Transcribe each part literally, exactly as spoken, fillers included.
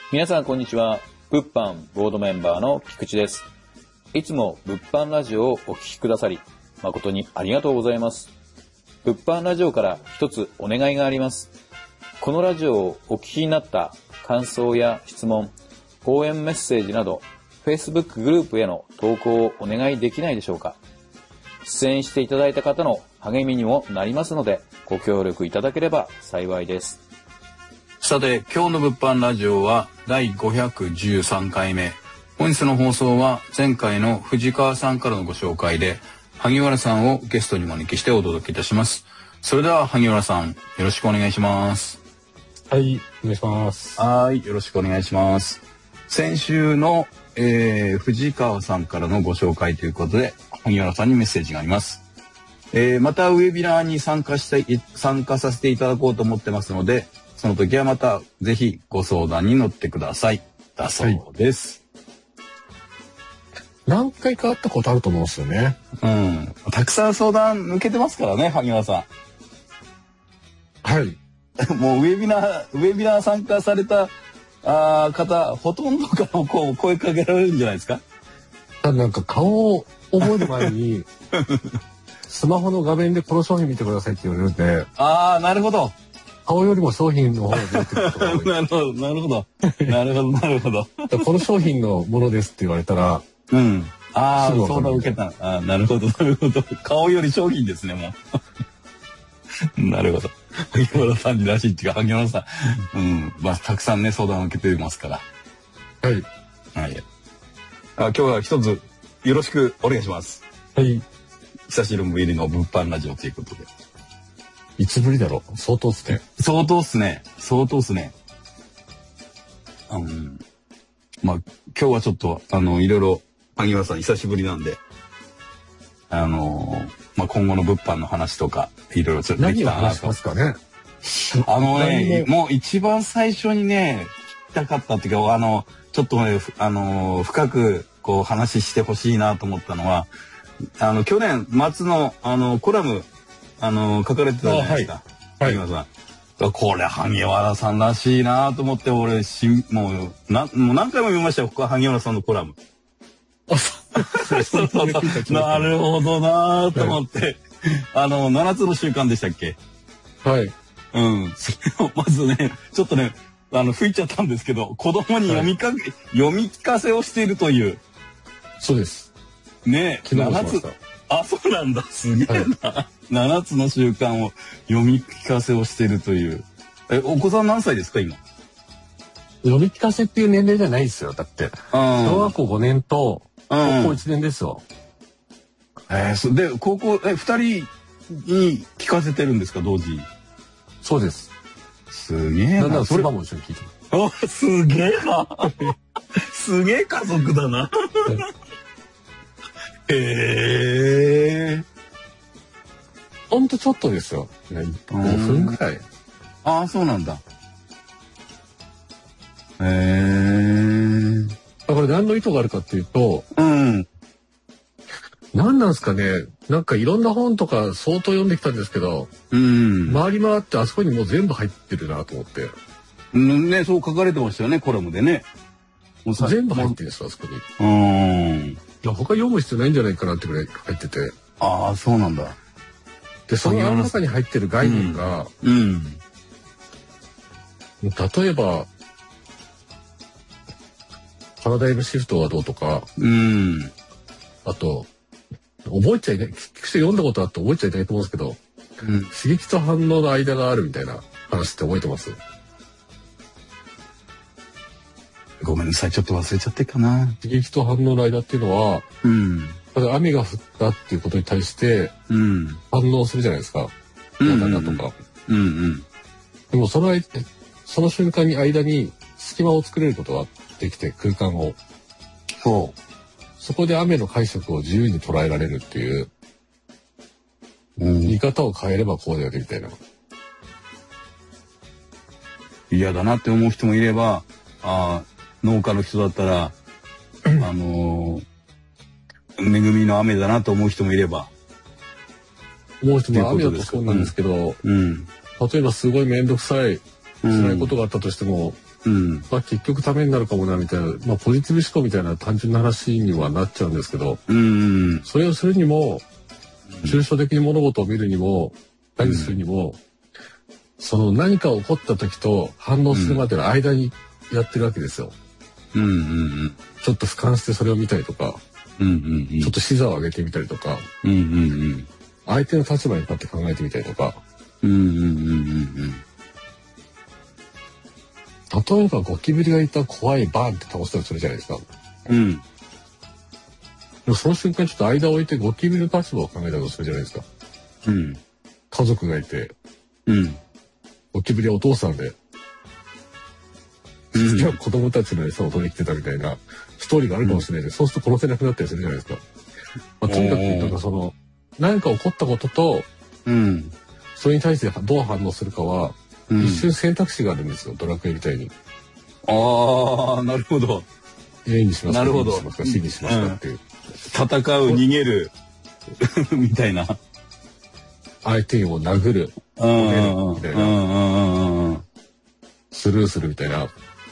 皆さんこんにちは。物販ボードメンバーの菊池です。いつも物販ラジオをお聞きくださり誠にありがとうございます。物販ラジオから一つお願いがあります。このラジオをお聞きになった感想や質問、応援メッセージなど Facebook グループへの投稿をお願いできないでしょうか。出演していただいた方の励みにもなりますのでご協力いただければ幸いです。 さて、今日の物販ラジオはだいごひゃくじゅうさんかいめ。本日の放送は前回の藤川さんからのご紹介で萩原さんをゲストにお招きしてお届けいたします。それでは萩原さん、よろしくお願いします。 はい、お願いします。 はい、よろしくお願いします。先週の、えー、藤川さんからのご紹介ということで萩原さんにメッセージがあります。えー、またウェビナーに参加して参加させていただこうと思ってますので、その時はまたぜひご相談に乗ってください。だそうです。 はい、何回か会ったことあると思うんですよね。 うん。たくさん相談抜けてますからね、萩原さん。 はい。 もうウェビナー、ウェビナー参加されたあ方、ほとんどからもこう声かけられるんじゃないですか。 なんか顔を覚える前に、スマホの画面でこの商品見てくださいって言われるんで。 ああ、なるほど。 顔よりも商品の方が出てくることが多い。 なるほど、なるほど。なるほど、なるほど。 この商品のものですって言われたら、 うん。ああ、相談受けた。あ、なるほど、なるほど。顔より商品ですね、もう。なるほど。萩原さんにらしいっていうか、萩原さん、うん、まあ、たくさんね、相談を受けてますから。 はい。 はい。あ、今日は一つ、よろしくお願いします。 はい。 久しぶりの物販ラジオということで。 いつぶりだろう。相当っすね。 相当っすね。相当っすね。うん。まあ、今日はちょっと、あの、いろいろ、萩原さん久しぶりなんで、あのー、まあ、今後の物販の話とか、いろいろちょっとできたなと。 何を話しますかね。 あのね、もう一番最初にね、聞きたかったっていうか、あの、ちょっとね、あのー、深く、こう、話してほしいなと思ったのは、あの、去年末の、あの、コラム、あのー、書かれてたじゃないですか。はい。萩原さん。これ、萩原さんらしいなと思って、俺、しもう、な、もう何回も見ましたよ、萩原さんのコラム。 あ、そうそうそう。 なるほどなと思って、はい、あの、ななつの習慣でしたっけ？ はい。 うん。それをまずね、ちょっとね、あの、吹いちゃったんですけど、子供に読みかけ、はい、読み聞かせをしているという。 そうです。 ねえ、ななつ。あ、そうなんだ。すげえな。はい、ななつの習慣を読み聞かせをしているという。え、お子さん何歳ですか、今？ 読み聞かせっていう年齢じゃないですよ。だって。小学校ごねんと高校いちねんですよ。 うん、えー、そで、高校、え、ふたりに聞かせてるんですか、同時に？ そうです。 すげえな。 だからそれも一緒に聞いてる。あ、すげえな。すげえ家族だな。へえ。 ほんとちょっとですよ。ごふんぐらい。 ああ、そうなんだ。へえ。 だから何の意図があるかっていうと、 うん。 何なんですかね。なんかいろんな本とか相当読んできたんですけど、 うん。 回り回ってあそこにもう全部入ってるなと思って。 うんね、そう書かれてましたよね、コラムでね。 全部入ってるんですよ、あそこに。 うん。 いや、他読む必要ないんじゃないかなってぐらい入ってて。 ああ、そうなんだ。 で、その中に入ってる概念が、 うん。うん、 例えば、パラダイムシフトはどうとか、 うん。 あと、覚えちゃいない、聞く人読んだことあって覚えちゃいないと思うんですけど、うん、刺激と反応の間があるみたいな話って覚えてます？ ごめんなさい、ちょっと忘れちゃってっかな。 刺激と反応の間っていうのは、 うん、 ただ雨が降ったっていうことに対して、うん、反応するじゃないですか。嫌だなとか。 うんうん、 でもその間、その瞬間に間に隙間を作れることができて、空間を。 そう。 そこで雨の解釈を自由に捉えられるっていう、うん、見方を変えればこうだよねみたいな。 嫌だなって思う人もいれば、あ農家の人だったら、あのー、恵みの雨だなと思う人もいれば。 思う人も雨だとそうなんですけど、うんうん、例えばすごい面倒くさい辛いことがあったとしても、 うん。 まあ結局ためになるかもなみたいな、まあポジティブ思考みたいな単純な話にはなっちゃうんですけど、 うん。 それをするにも、抽象的に物事を見るにも、何するにも、うん、その何か起こった時と反応するまでの間にやってるわけですよ。 うんうんうん。 ちょっと俯瞰してそれを見たりとか、 うんうんうん、 ちょっと視座を上げてみたりとか、 うんうんうん、 相手の立場に立って考えてみたりとか、 うんうんうんうん、 例えばゴキブリがいた怖いバーンって倒したりするじゃないですか。 うん。 でもその瞬間ちょっと間を置いてゴキブリの立場を考えたとするじゃないですか。 うん。 家族がいて、 うん。 ゴキブリはお父さんで、実は子供たちの餌を取りに来てたみたいなストーリーがあるかもしれないで、うん、そうすると殺せなくなったりするじゃないですか。まあ、とにかくなんかその何か起こったことと、 うん、 それに対してどう反応するかは、うん、一瞬選択肢があるんですよ、ドラクエみたいに。 ああ、なるほど。 A にしますか、 なるほど。 B にしますか、C にしますかっていう。 戦う、逃げるみたいな。 相手を殴る、 うんめるみたいな、 うん、 スルーするみたいな。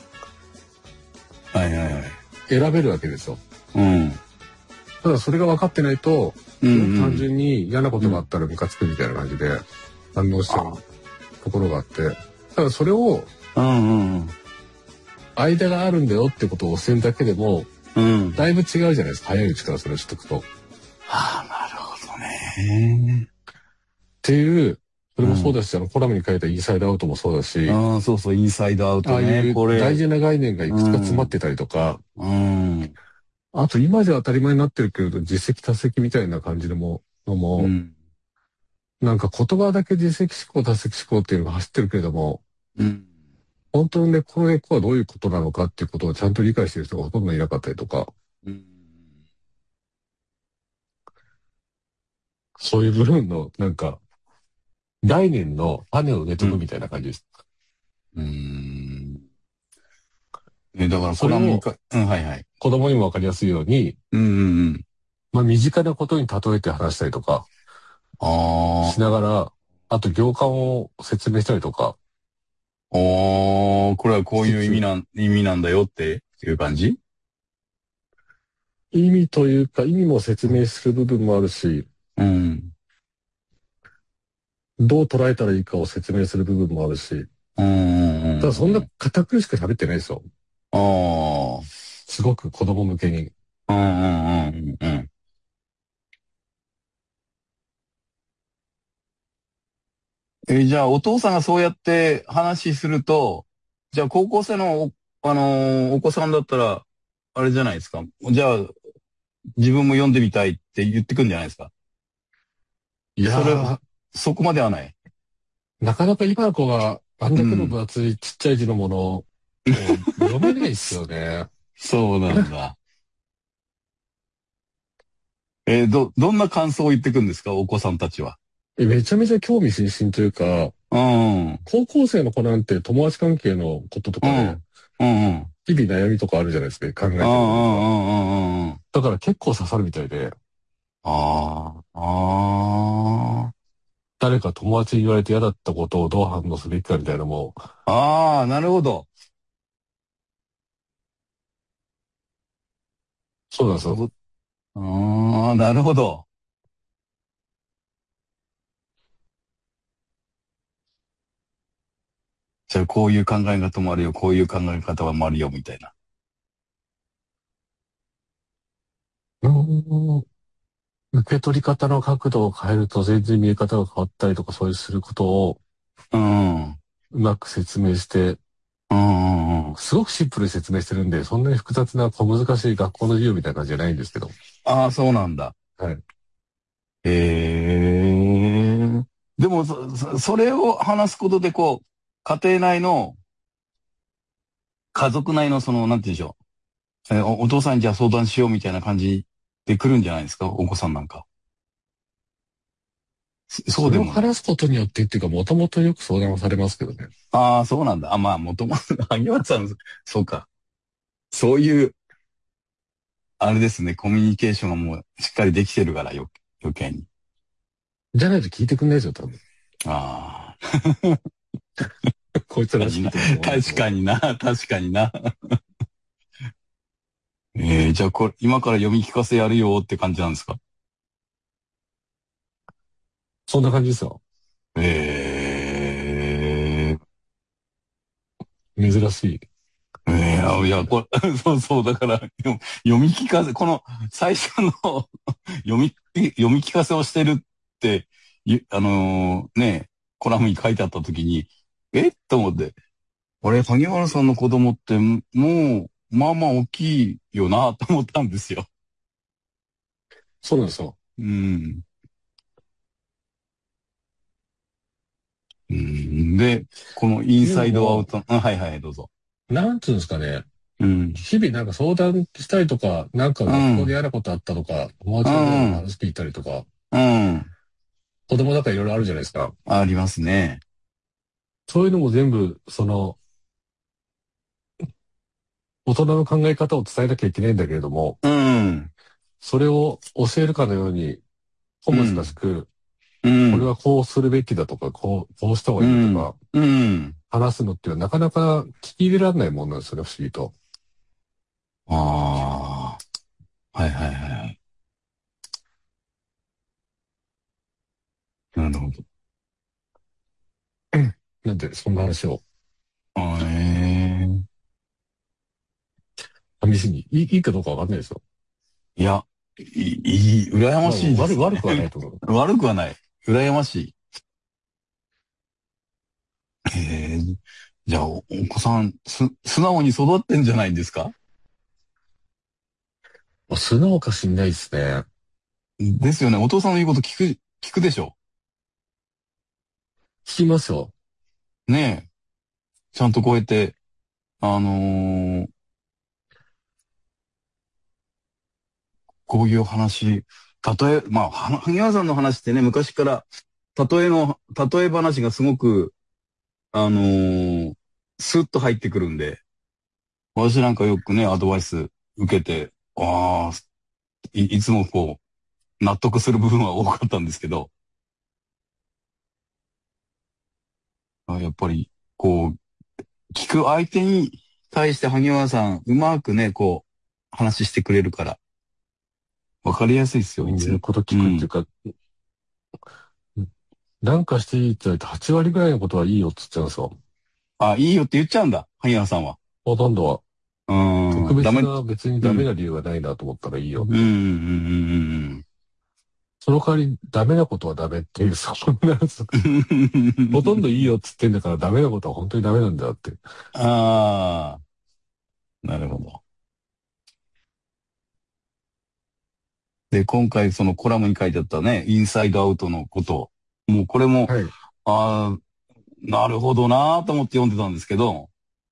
はいはいはい。 選べるわけですよ。 うん。 ただそれが分かってないと、 うんうん、 単純に嫌なことがあったらムカつくみたいな感じで反応しちゃうところがあって、ただそれを、 うんうんうん、 間があるんだよってことを教えるだけでも、 うん、 だいぶ違うじゃないですか、早いうちからそれを知っとくと。 はあ、なるほどね。 っていう、それもそうだし、うん、あのコラムに書いたインサイドアウトもそうだし、 ああ、そうそう、インサイドアウトね。 ああいう大事な概念がいくつか詰まってたりとか、 うん、 あと今じゃ当たり前になってるけれど、実績多績みたいな感じでも、のも、うん、なんか言葉だけ実績思考、多績思考っていうのが走ってるけれども、 うん、 本当にね、この根っこはどういうことなのかっていうことをちゃんと理解している人がほとんどいなかったりとか、 うん、 そういう部分の、なんか、概念の種を植えとくみたいな感じです。 うん。うーんえ、だからそれを、うん、はいはい。 子供にもわかりやすいように、 うんうんうん。 まあ身近なことに例えて話したりとか、 あしながら、あと行間を説明したりとか。 ああ、これはこういう意味なん、意味なんだよっていう感じ？ 意味というか、意味も説明する部分もあるし、 うん。 どう捉えたらいいかを説明する部分もあるし。 うんうんうん、 ただそんな堅苦しく喋ってないですよ。 ああ。 すごく子供向けに。 うんうんうんうん。えー、じゃあお父さんがそうやって話すると、じゃあ高校生のお、あのー、お子さんだったら、あれじゃないですか。じゃあ自分も読んでみたいって言ってくんじゃないですか。 いやー、 そこまではない。 なかなか今の子があんだけの分厚いちっちゃい字のものを読めないですよね。 そうなんだ。えー、ど、どんな感想を言ってくんですか、お子さんたちは。 え、めちゃめちゃ興味津々というか、 うん。 高校生の子なんて友達関係のこととかね、 うんうんうん、 日々悩みとかあるじゃないですか、考えてることが。だから結構刺さるみたいで。 ああ、ああ。 誰か友達に言われて嫌だったことをどう反応すべきかみたいなのも。 ああ、なるほど。 そうなんですよ。 ああ、なるほど。じゃあこういう考え方もあるよ、こういう考え方もあるよ、みたいな。 うーん。受け取り方の角度を変えると全然見え方が変わったりとかそういうすることを、 うん。うまく説明して、 うんうんうん、 すごくシンプルに説明してるんで、そんなに複雑な小難しい学校の授業みたいな感じじゃないんですけど。 ああ、そうなんだ。 はい。 へえ。でもそ、それを話すことで、こう、家庭内の、家族内のその、なんて言うんでしょう。えお、お父さんにじゃあ相談しようみたいな感じで来るんじゃないですか、お子さんなんか。 そうでも。それを話すことによってっていうか、もともとよく相談をされますけどね。 ああ、そうなんだ。あ、まあ、もともと、萩原さん、そうか。そういう、あれですね、コミュニケーションがもうしっかりできてるからよ、余計に。 じゃないと聞いてくんないですよ、多分。 ああ。 こいつら見てると思う。 確かにな、確かにな。えー、じゃあこれ、今から読み聞かせやるよって感じなんですか？ そんな感じですよ。 え珍しい。 ー、えー、いや、これ、そうそう、だから、よ読み聞かせ、この最初の読み、読み聞かせをしてるって、いあのーね、コラムに書いてあった時に、えっと思って、あれ、萩原さんの子供って、もう、まあまあ大きいよな、と思ったんですよ。 そうなんですよ。 うん。うん、で、このインサイドアウト、あ、はいはい、どうぞ。 なんつうんですかね。 うん。 日々なんか相談したりとか、なんかう学校でん。 嫌なことあったとか、友う達のどうのん。 話聞いたりとか、 うん。 子供だからいろいろあるじゃないですか。 ありますね。 そういうのも全部、その、大人の考え方を伝えなきゃいけないんだけれども、 うん。 それを教えるかのように、小難しく、 うん。 これはこうするべきだとか、こう、こうした方がうん。 いいよとか、 うん。 話すのっていうのはなかなか聞き入れられないもんなんですよね、不思議と。 ああ。はいはいはい。なるほど。 なんで、そんな話を、 あえー、 試しに、いい、いいかどうかわかんないですよ。 いや、いい、いい羨ままあ、悪、 しいですね。 悪くはないと思う。 悪くはない。羨ましい。えー、じゃあ、お、お子さん、す、素直に育ってんじゃないんですか？ まあ、素直かしんないですね。 ですよね。お父さんの言うこと聞く、聞くでしょ。 聞きますよ。 ねえ。ちゃんとこうやって、あのーこういう話、例え、まあ、は萩原さんの話ってね、昔から、例えの、例え話がすごく、あのースッと入ってくるんで、私なんかよくね、アドバイス受けて、ああ、い、いつもこう、納得する部分は多かったんですけど、あやっぱり、こう、聞く相手に対して萩原さん、うまくね、こう、話してくれるから、わかりやすいですよ、いつも。 言うことうん。 聞くっていうか、なんかしていいって言われてはち割ぐらいのことはいいよって言っちゃうんですよ。 あ、いいよって言っちゃうんだ、萩原さんは。 ほとんどは。 うー特ん、ダメ、 別な、別にうん。 ダメな理由がないなと思ったらいいうん、うん、 よって。 うん、 その代わりダメなことはダメっていう、そんな、 うん。 ほとんどいいよって言ってんだからダメなことは本当にダメなんだって。 ああ、なるほど。で、今回そのコラムに書いてあったね、インサイドアウトのこと、もうこれも、 はい。 ああ、なるほどなーと思って読んでたんですけど、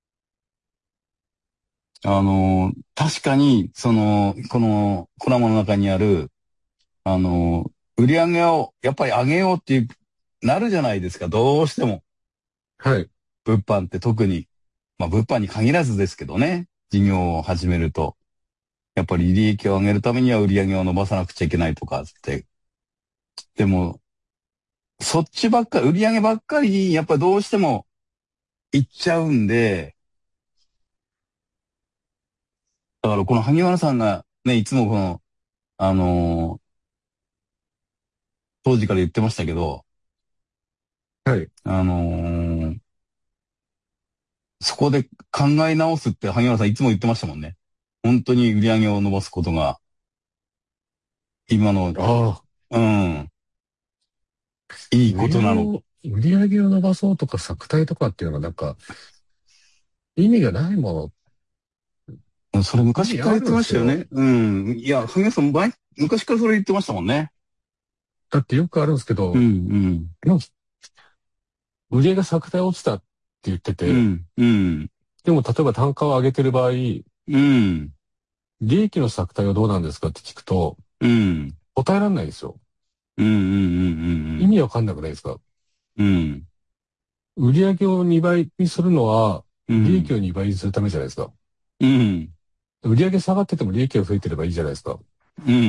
あのー確かに、その、このコラムの中にある、あのー売り上げをやっぱり上げようっていう、なるじゃないですか、どうしても。 はい。 物販って特に、まあ物販に限らずですけどね、事業を始めると。やっぱり利益を上げるためには売り上げを伸ばさなくちゃいけないとかって。でも、そっちばっかり、売り上げばっかりに、やっぱりどうしても行っちゃうんで、だからこの萩原さんがね、いつもこの、あのー当時から言ってましたけど、 はい。 あのーそこで考え直すって萩原さんいつも言ってましたもんね。本当に売り上げを伸ばすことが、今の、 ああ、 うん、いい売りことなの。 上げを、売り上げを伸ばそうとか作体とかっていうのはなんか意味がないもそれの、意味ある昔から言ってんですよ。 ましたよね。うん。いや、萩原さん前、昔からそれ言ってましたもんね。 だってよくあるんですけうん、 ど、 うん。 うん売り上げ作体落ちたって言ってて、 うん、うん、 でも例えば単価を上げてる場合、 うん、 利益の作体はどうなんですかって聞くと、 うん、 答えられないんですよ。 うん、うん、うん、 意味わかんなくないですか？ うん、 売り上げをにばいにするのは、 うん、 利益をにばいにするためじゃないですか。 うん、 売り上げ下がってても利益が増えてればいいじゃないですか。 うん、うん、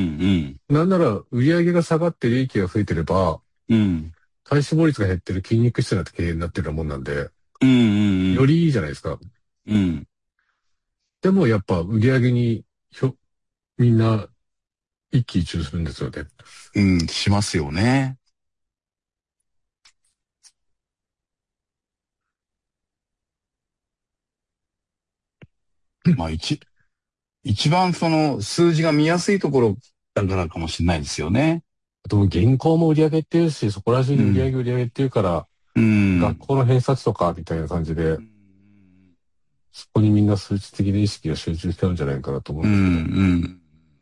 なんなら、売り上げが下がって利益が増えてれば、 うん、 体脂肪率が減ってる筋肉質な経営になってるようなもんなんで、 うんうんうん。 よりいいじゃないですか。 うん。 でもやっぱ売り上げにひょ、みんな一喜一憂するんですよね。 うん、しますよね。まあ、一、一番その数字が見やすいところだからかもしれないですよね。 あと原稿も売り上げっていうし、そこら中に売り上うん。 げ売り上げっていうから、 うん。 学校の偏差値とかみたいな感じで、そこにみんな数値的な意識が集中しちゃうんじゃないかなと思ううん。うんですけど。 ん。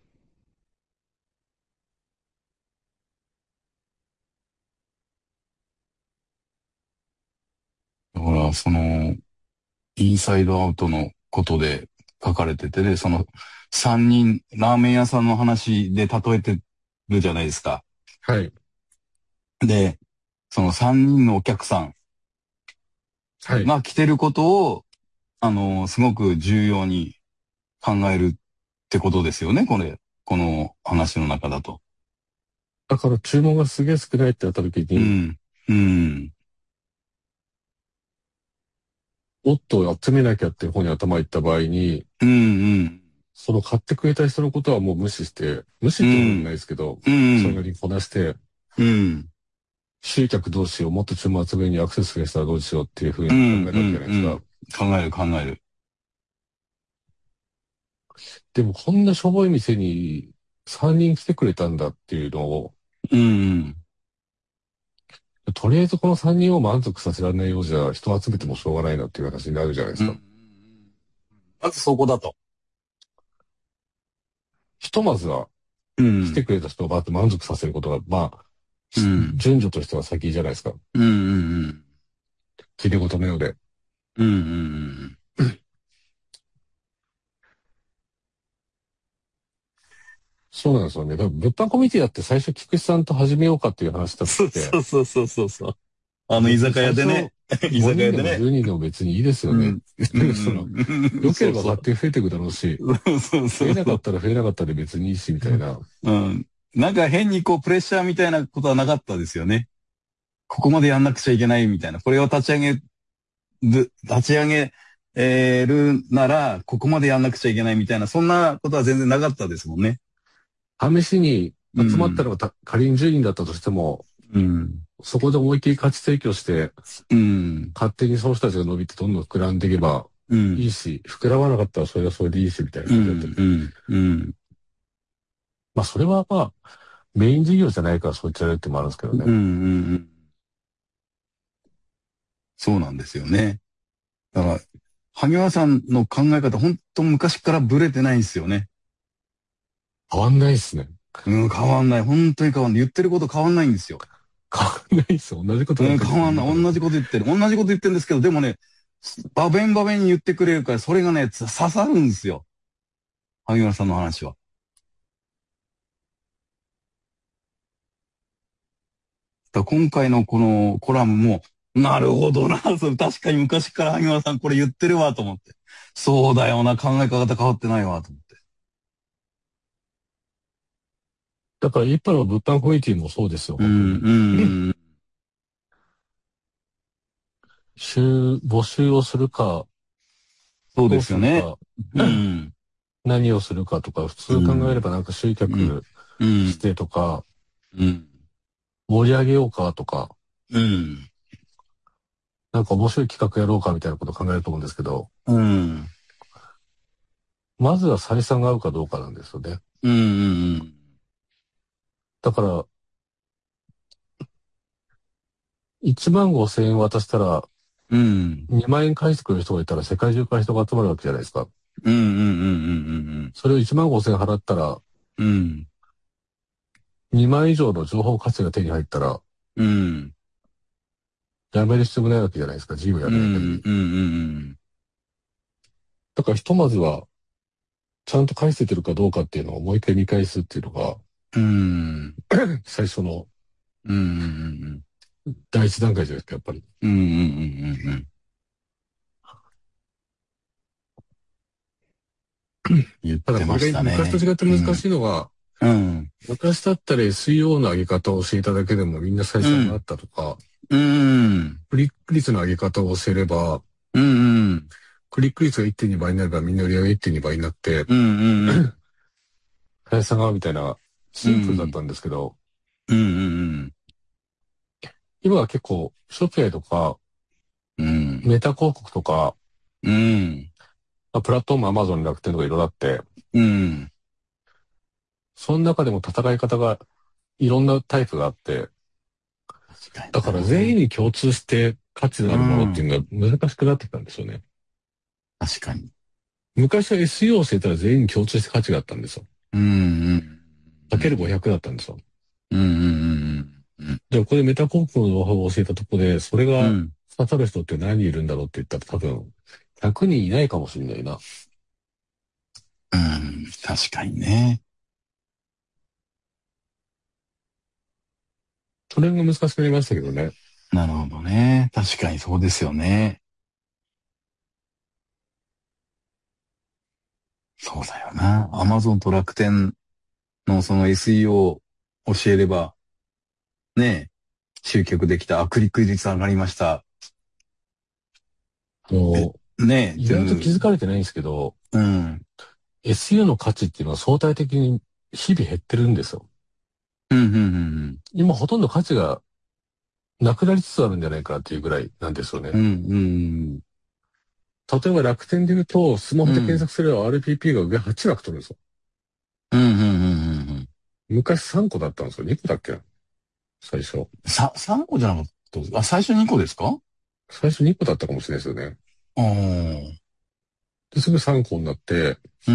だから、その、インサイドアウトのことで書かれてて、で、その、三人、ラーメン屋さんの話で例えてるじゃないですか。 はい。 で、その三人のお客さんはい。 が来てることを、あの、すごく重要に考えるってことですよね、これ。この話の中だと。 だから注文がすげえ少ないってなった時に、 うん。うん。 おっと集めなきゃっていう方に頭いった場合に、 うん。うん。 その買ってくれた人のことはもう無視して、無視うってことでもなん。 いですけど、 うん。 それなりにこなして、 うん。 集客どうしよう、もっと注文集めにアクセス増やしたらどうしようっていうふううん。 に考えうん。 るわけじゃないですか。 うん。考える考える。 でもこんなしょぼい店にさんにん来てくれたんだっていうのを、 うん。 とりあえずこのさんにんを満足させられないようじゃ人を集めてもしょうがないなっていう話になるじゃないですか。 うん。まずそこだと。 ひとまずはうん。 来てくれた人をバーッと満足させることが、まあ、 うん。 順序としては先じゃないですか。 うん。うん。 切り事のようで。 うん。うん。 そうなんですよね。だから物販コミュニティだって最初菊池さんと始めようかっていう話した時そうって、 そうそうそうそうそう。あの居別に酒屋最初でね。居ごにんでも酒屋でね。 じゅうにんでも別にいいですよね。 うん。うその、 ん。 良ければそうそう。 勝手に増えていくだろうし、 そうそう増えなかそう。 ったら増えなかったで別にいいし、みたいな。 うん。なんか変にこうプレッシャーみたいなことはなかったですよね。ここまでやんなくちゃいけないみたいな。これを立ち上げる、立ち上げえーるなら、ここまでやんなくちゃいけないみたいな、そんなことは全然なかったですもんね。 試しに集まったうん。 のがた仮にじゅうにんだったとしても、 うん。 そこで思いっきり価値提供して、 うん。 勝手にその人たちが伸びてどんどん膨らんでいけばうん。 いいし、膨らまなかったらそれはそれでいいし、みたいなうん。 感じだったり。 うん。うん。 まあそれはまあ、メイン事業じゃないからそう言っちゃうってもあるんですけどうん。うね。 ん。そうなんですよね。だから、萩原さんの考え方、本当昔からブレてないんですよね。 変わんないっすね。 うん、変わんない。本当に変わんない。言ってること変わんないんですよ。 変わんないっすよ。同じことばっうん、 かり言ってる。 変わんない。同じこと言ってる。同じこと言ってるんですけど、でもね、場面場面に言ってくれるから、それがね、つ刺さるんですよ。萩原さんの話は。だから今回のこのコラムも、なるほどな。そう確かに昔から萩原さんこれ言ってるわと思って。そうだよな。考え方変わってないわと思って。 だから一般の物販コミュニティもそうですよ、 うん、 本当に。 うん、 週、募集をするか、 そうでどうすよね。 するか、 うん、 何をするかとか、普う通考えれん、 ばなんか集うん、 客うん、 してとか、 うん、 盛り上げようかとか、 うん、 なんか面白い企画やろうかみたいなことを考えると思うんですけど、 うん、 まずは採算が合うかどうかなんですよね。 うん、 だから、いちまんごせん円渡したら、 うん、 にまん円返してくれる人がいたら世界中から人が集まるわけじゃないですか。 うん、うん、うん、 それをいちまんごせん円払ったら、 うん、 にまん以上の情報価値が手に入ったら、 うん、 やめる必要もないわけじゃないですか、事業やうん、 めない限り。 うん、うん、 だからひとまずは、ちゃんと返せてるかどうかっていうのをもう一回見返すっていうのが、 うん、 最初のうん、 第一段階じゃないですか、やっぱり。 うん、うん、うん、言ってただこれがましたね。 昔と違って難しいのは、 うん、 昔だったら エスイーオー の上げ方を教えただけでもみんな採算があったとか、 うん。 クリック率の上げ方を教えれば、 うんうん。 クリック率がいってんにばいになればみんな売り上げいってんにばいになって、 うんうんうん。 林さんがみたいな、シンプルだっうん。 たんですけど、 うんうん今は結構、ショピファイとか、 うん。うん。 メタ広告とか、 うん。 まあプラットフォームアマゾン、楽天とかいろいろあって、 うん。 その中でも戦い方がいろんなタイプがあって、 確かにだから全員な。 に共通して価値のうあるものっていん。 うのは難しくなってきたんですよね。 確かに。 昔は エスイーオー を教えたら全員に共通して価値があったんですよ。 うんうんうかけるん。 ごひゃくだったんですよ。 うんうんうんでもこれメタ広告のノウハウを教えたところで、それうん。うがん。 刺さる人って何人いるんだろうって言ったら多分、ひゃくにんいないかもしれないな。 うん。確かにね。 それが難しくなりましたけどね。 なるほどね。確かにそうですよね。そうだよな。アマゾンと楽天のその エスイーオー 教えれば、ね、集客できた、あ、クリック率上がりました。 あの、 ね、 意外と気全部、 づかれてないんですけど、 うん。 エスイーオー の価値っていうのは相対的に日々減ってるんですよ。 うん、うん、うん、 今ほとんど価値がなくなりつつあるんじゃないかっていうぐらいなんですよね。 うん。うん、うん、 例えば楽天で言うと、スマホで検うん。 索すれば アールピーピー が上はち枠取るんですよ。 うん、うん、うん、うん。 昔さんこだったんですよ。にこだっけ最初。 さ、さんこじゃなかった。あ、最初にこですか？ 最初にこだったかもしれないですよね。 ああ。 で、すぐさんこになって、 うん。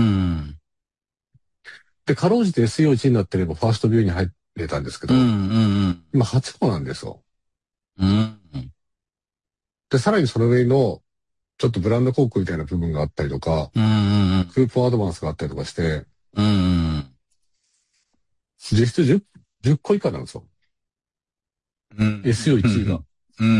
で、かろうじて エスイーオーいち になってればファーストビューに入れたんですけうん、うど、 ん、 今はちこなんですよ。 うん。うん。 で、さらにその上の、ちょっとブランド広告みたいな部分があったりとか、 うん、うん、 クーポンアドバンスがあったりとかして、 うん。うん。 実質じゅう、じゅっこ以下なんですよ。 うん。 エスイーオーいち 位が。 うん、うん。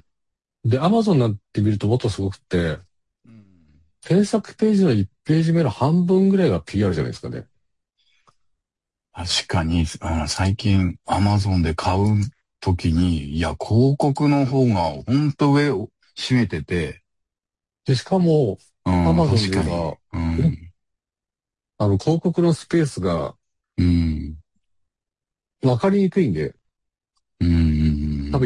で、Amazon なんて見るともっとすごくて、 うん。 検索ページのいちページ目の半分ぐらいが ピーアール じゃないですかね。 確かに、あの、最近、アマゾンで買うときに、いや、広告の方が、ほんと上を占めてて、 で、しかも、 うん、 Amazon 確かに。 で言えば、 うん、 あの、広告のスペースがうん、 分かりにくいんで、 うん、うん。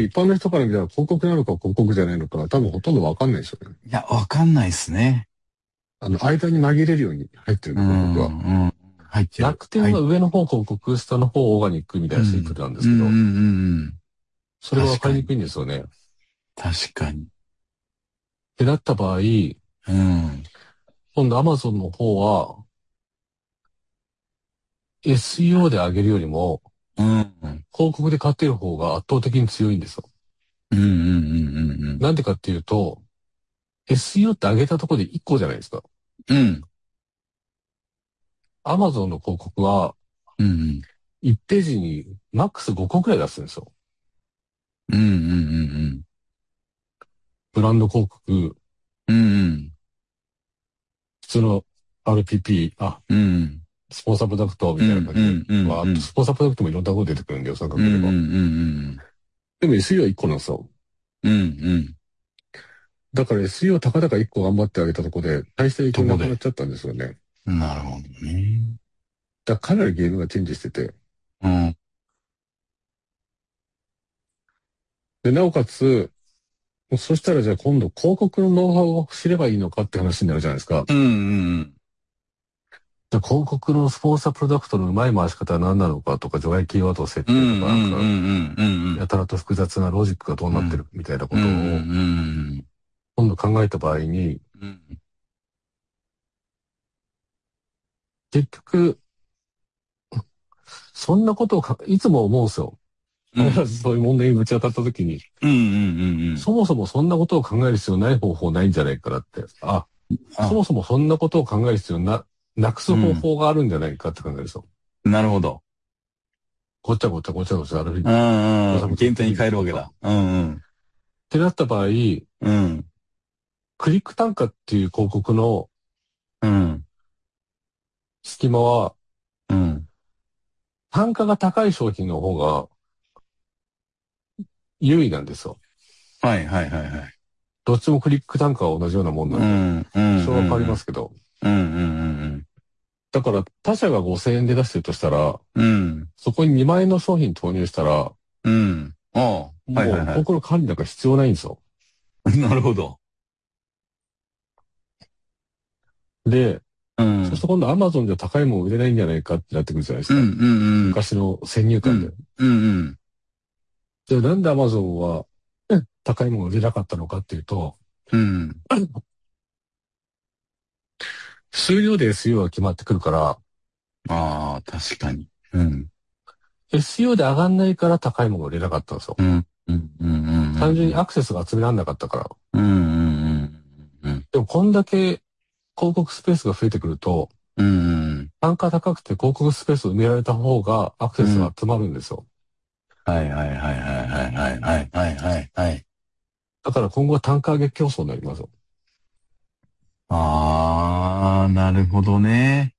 多分一般の人から見たら広告なのか広告じゃないのか、多分ほとんど分かんないですよね。 いや、わかんないっすね。 あの、間に紛れるように入ってるんうで、広告は。 ん、うん。入ってる。 楽天はい。 は上の方広告、下の方オーガニックみたいなシンプうん、 ルなんでうん、うん、 すけど、 うん。 それが分確かに、 かりにくいんですよね。っ確かに。 てなった場合、 うん、 今度 Amazon の方は エスイーオー で上げるよりも、 うん、うん、 広告で買ってる方が圧倒的に強いんですよ。 うん、うん、 なんでかっていうと、エスイーオー って上げたところでいっこじゃないですか。 うん、 Amazon の広告はうん、 いちページにマックスごこくらい出すんですよ。 うん、うん、うん、 ブランド広告、 うん、うん、 普通の アールピーピー、あ、 うん、 スポンサープロダクトみうん、 たいな感じで、 うん、うん、 わーっと、 うん、 スポンサープロダクトもいろんなところ出てくるんで予算かうん、うん、 ければ。 うん、 でも エスイーオー はいっこなんですよ。 うん、うん、 だから エスイーオー たかだかいっこ頑張ってあげたところで、大した影響なくなっとこで。 ちゃったんですよね。 なるほどね。 だからかなりゲームがチェンジしてて。 うん、 で、なおかつ、もうそしたらじゃあ今度広告のノウハウを知ればいいのかって話になるじゃないですか。 うん、うん、 じゃあ広告のスポンサープロダクトのうまい回し方は何なのかとか、除外キーワード設うん、うん、 定とか、なんか、 うん、うん、 やたらと複雑なロジックがどうなってるみたいなこうん、うとをん、 今度考えた場合に、 うん、 結局、そんなことをか、いつも思うんですよ。 うん、 必ずそういう問題にぶち当たった時に、 うん、うん、 そもそもそんなことを考える必要ない方法ないんじゃないかなって。あ、そあ、 もそもそんなことを考える必要な、なくす方うん、 法があるんじゃないかって考えるんですよ。 なるほど。 ごちゃごちゃごちゃごちゃある。 うん、うん、 ごちゃごちゃ原点に変えるわけだ。うん、うん、 ってなった場合、 うん、 クリック単価っていう広告のうん、 隙間は、 うん、 単価が高い商品の方が優位なんですよ。 はいはいはいはい。 どっちもクリック単価は同じようなもんなんで、うんうん、それは変わりますけど。 うんうんうんうん。 だから他社がごせんえんで出してるとしたら、 うん、 そこににまんえんの商品投入したら、 うん。ああ、 もうはいはいはい。 広告の管理なんか必要ないんですよ。 なるほど。 で、 うん、 そうすると今度アマゾンじゃ高いもの売れないんじゃないかってなってくるじゃないですか。 うんうんうん、 昔の先入観で。 うんうんうん、 じゃあなんでアマゾンは高いもの売れなかったのかっていうと、 うん、 数量で エスイーオー が決まってくるから、 ああ、確かに。うん。 エスイーオー で上がんないから高いもの売れなかったんですよ。 うん、うん、うん、うん。 単純にアクセスが集められなかったから。 うん、うん、うん。 でもこんだけ広告スペースが増えてくると、 うん、 単価高くて広告スペースを埋められた方がアクセスが集まるんですよ。 うん、はいはいはいはいはいはいはいはいはい。 だから今後は単価上げ競争になりますよ。 ああ、なるほどね。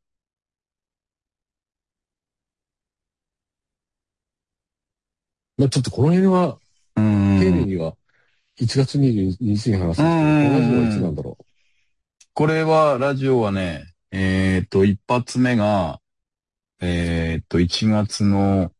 まあちょっとこの辺は、 うん。 丁寧にはいちがつにじゅうににちに話すんですけど、このラジオはいつなんだろう。 これは、ラジオはね、えっと、一発目が、えっと、いちがつの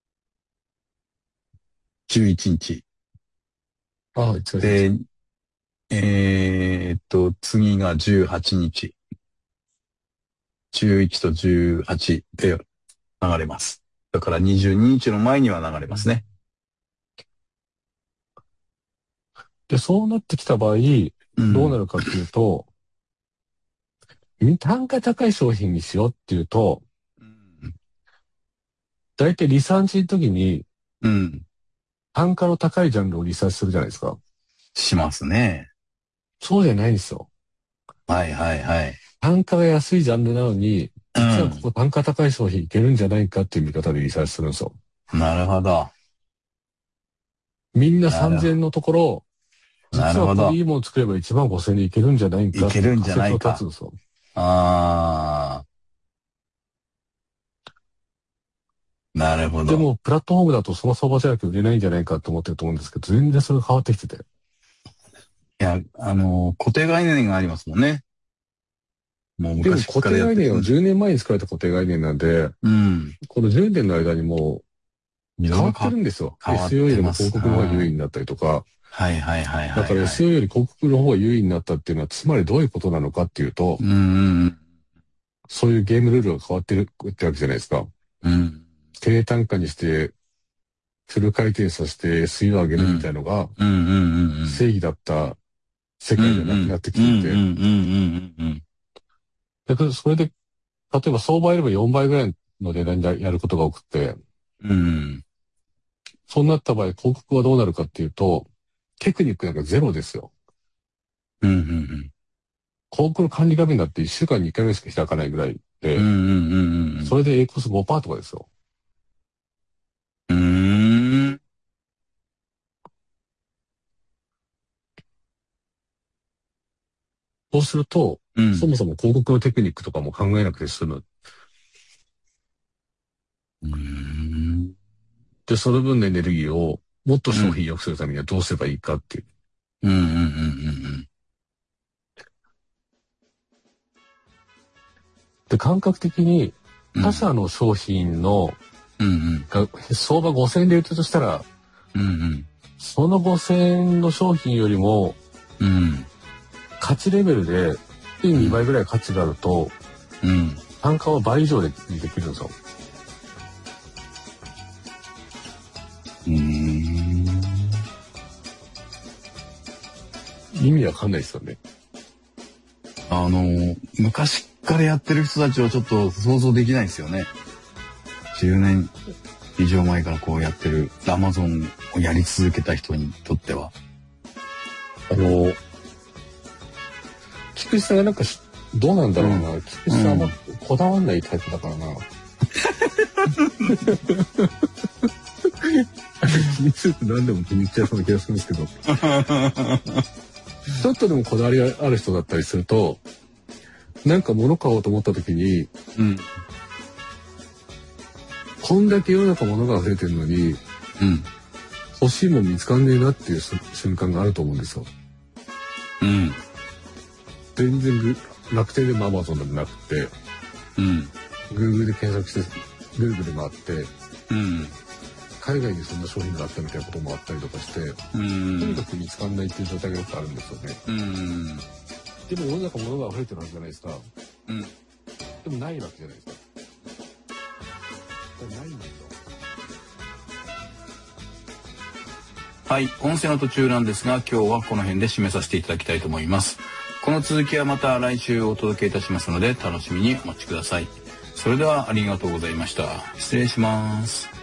じゅういちにち。 ああ、いちがつ。 で、えっと、次がじゅうはちにち。じゅういちとじゅうはちで流れます。だからにじゅうににちの前には流れますね。 で、そうなってきた場合、どうなるかっていうと、うん、単価高い商品にしようっていうと、だいたいリサーチの時に、 うん。 単価の高いジャンルをリサーチするじゃないですか。 しますね。 そうじゃないんですよ。 はいはいはい。 単価が安いジャンルなのに、実はここ単価高い商品いけるんじゃないかっていう見方でリサーチするんですよ。 なるほど。 みんなさんぜんえんのところ、実はこれいいもの作ればいちまんごせんえんでいけるんじゃないかっていう仮説を立つんですよ。 ああ。なるほど。 でも、プラットフォームだとその相場じゃなきゃ売れないんじゃないかと思ってると思うんですけど、全然それが変わってきてて。いや、あのー、固定概念がありますもんね。もう昔からやってる。でも固定概念はじゅうねんまえに作られた固定概念なんで、うん、このじゅうねんの間にもう変わってるんですよ。エスイーオー よりも広告の方が優位になったりとか。 はいはいはいはい、はい。 だから エスイーオー より広告の方が優位になったっていうのは、つまりどういうことなのかっていうと、うんうん、そういうゲームルールが変わってるってわけじゃないですか。うん、低単価にして、フル回転させて エスイーオー を上げるみたいのが、正義だった世界じゃなくなってきていて、で、それで、例えば相場よりもよんばいぐらいの値段でやることが多くて、うん、そうなった場合、広告はどうなるかっていうと、テクニックなんかゼロですよ。うんうんうん、広告の管理画面だっていっしゅうかんにいっかいぐらいしか開かないぐらいで、うんうんうんうん、それで エーコスごパーセント とかですよ。うーん。そうすると、うん、そもそも広告のテクニックとかも考えなくて済む。うーん。で、その分のエネルギーをもっと消費良くするためにはどうすればいいかっていう。うんうんうんうんうん。で、感覚的に他社の商品の、うんうん、相場ごせんえんで売ってるとしたら、うんうん、そのごせんえんの商品よりも、うん、価値レベルで いってんに 倍ぐらい価値があると、うん、単価は倍以上でできるんですよ。うーん。意味わかんないですよね。 あの、昔からやってる人たちはちょっと想像できないですよね。じゅうねん以上前からこうやってるアマゾンをやり続けた人にとっては。 あの、菊池さんがなんかどうなんだろうな。うん、菊池さんはこだわんないタイプだからな。気にすると何でも気に入っちゃいそうな気がするんですけど。ちょっとでもこだわりがある人だったりすると、なんか物買おうと思った時に、うん、こんだけ世の中物が増えてるのに、うん、 欲しいもん見つかんねえなっていう瞬間があると思うんですよ。 うん。 全然グ楽天でもアマゾンでもなくて、 うん。 Google で検索して、Google で回って、 うん。 海外にそんな商品があったみたいなこともあったりとかして、 うん。 とにかく見つかんないっていう状態がよくあるんですよね。 うん。 でも世の中物が溢れてるはずじゃないですか。 うん。 でもないわけじゃないですか。ないんですよ。 はい、音声の途中なんですが、今日はこの辺で締めさせていただきたいと思います。この続きはまた来週お届けいたしますので、楽しみにお待ちください。それではありがとうございました。失礼します。